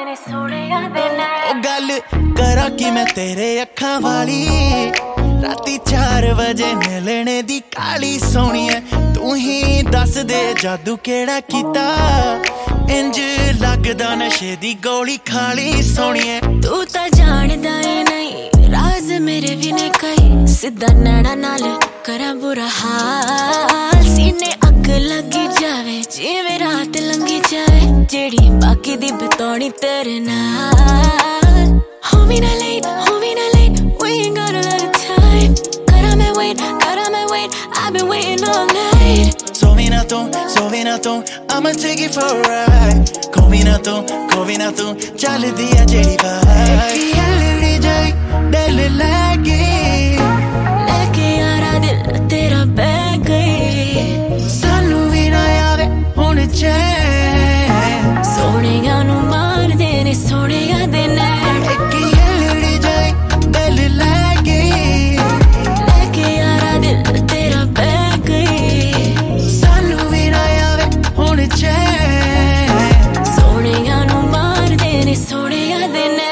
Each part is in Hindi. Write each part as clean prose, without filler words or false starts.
तेरे सोहणिया दे नैन गल करा कि मैं तेरे अखां वाली राती 4 बजे मिलने दी काली सोहणिए तू ही दस दे जादू केड़ा कीता इंज लगदा नशे दी गोली खाली सोहणिए तू तां जानदा ही नहीं राज मेरे भी ने कई सिद्धा नैना नाल करा बुरा हाल सीने अग लगी जावे जिवें रात लंघी जावे जेड़ी बाकी दी बतौनी तेरे नाल होवी ना late we ain't got a lot of time करा मैं wait I've been waiting all night Sovi na tu I'ma take it for a ride Kovi na tu चल दिया जेड़ी बात लड़ी जाए दिल लेके यारा दिल तेरा बह गई सानू भी ना आवे हुण चैन सोहणिया नू मार दे ने सोहणिया दे नैन लड़ी जाए दिल लेके यारा दिल तेरा बह गई सानू भी ना आवे हुण चैन सोहणिया नू मार दे ने सोहणिया दे नैन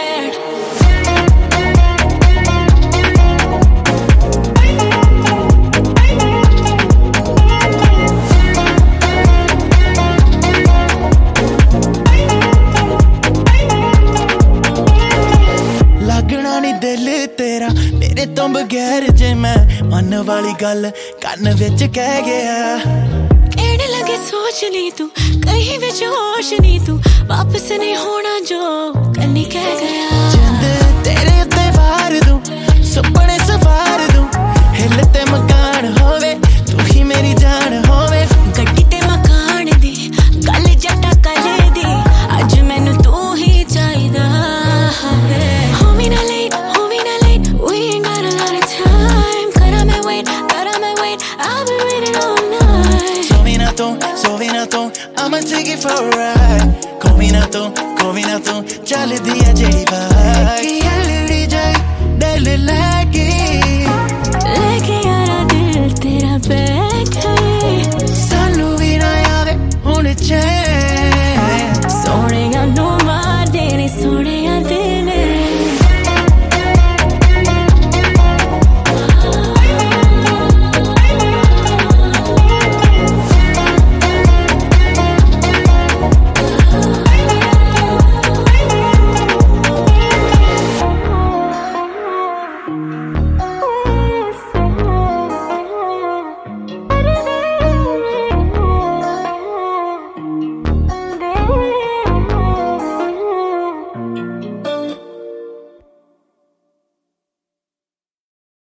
दिल तेरा मेरे तो बगैर जे मैं मन वाली गल कन्न विच कह गया कहने लगे सोच ली तू कहीं विच होश नहीं तू वापस नहीं होना जो कन्नी कह गया जिंद तेरे उत्ते वार दूं सुपने सवार दूं हिल ते मकान होवे तू ही मेरी जान होवे गड्डी ते मकान दी गल जट्टा कले दी अज मैनू तू ही चाहिदा है होवी ना late we ain't got a lot of time करा मैं wait I've been waiting all night Sovi na tu I'ma take it for a ride Kovi na tu चल दिया जेड़ी बात